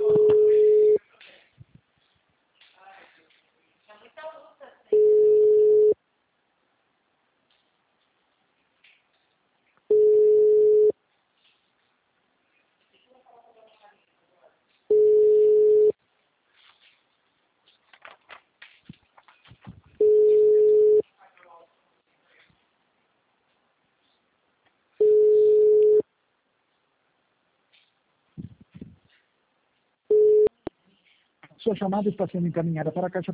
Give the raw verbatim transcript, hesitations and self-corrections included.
Sua chamada está sendo encaminhada para a caixa